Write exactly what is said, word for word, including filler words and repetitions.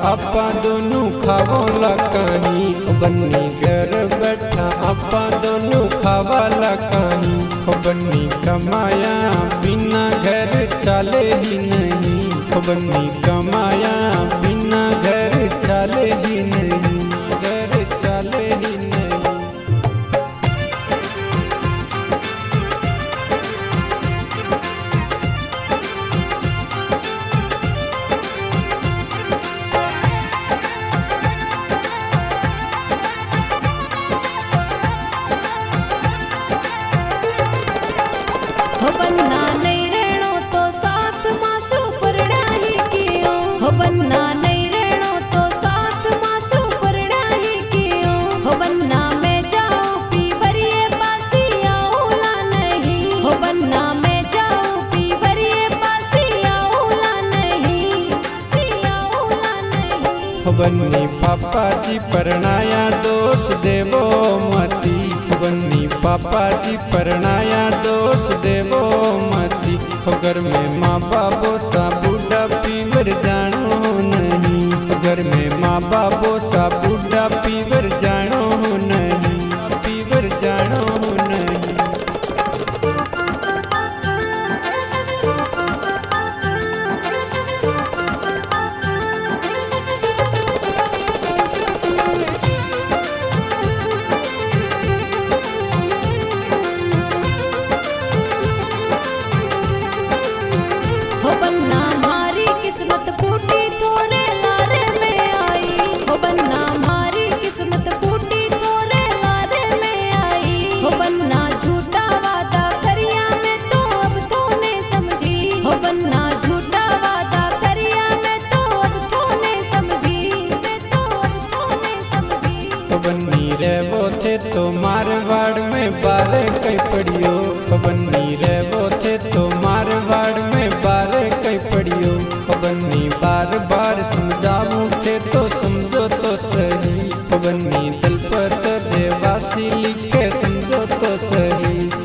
आपा दोनों खावला कहीं बन्नी घर बैठा आपा दोनों खावाला कहीं बन्नी कमाया बिना घर चले ही नहीं बन्नी कमाया बिना घर चले ही नहीं घर चले ही नहीं। हो बन्ना नहीं रहणो तो साथ मासू परड़ा ही कियो हो बन्ना नहीं रहणो तो साथ मासू परड़ा ही कियो हो बन्ना मैं जाऊं पीवरिए पासी आऊला नहीं हो बन्ना मैं जाऊं पीवरिए पासी आऊला नहीं पासी आऊला नहीं। हो बन्नी पापा जी परणाया दोष देवो मती बन्नी पापा जी परणाया दोष देवो मती हो घर में माँ बाबो सा बूढ़ा पीवर जानो नहीं घर में माँ बाबो सा बूढ़ा पीवर जानो नहीं पीवर जानो नहीं। हो बन्ना मारी किस्मत फूटी थोरे लारे में आई हो बन्ना मारी किस्मत फूटी थोरे लारे में आई हो बन्ना झूठा वादा करिया मैं तो अब तूने समझी हो बन्ना झूठा वादा करिया मैं तो अब तूने समझी मैं तो अब तूने समझी। हो बन्नी रेवो थे तो मारवाड़ में बारे कई पड़ियो हो बन्नी रेवो थे तो मारवाड़ में बारे कई पड़ियो हो बन्नी बार बार समझाऊं थे तो समझो तो सही हो बन्नी दलपत देवासी लिखे समझो तो सही।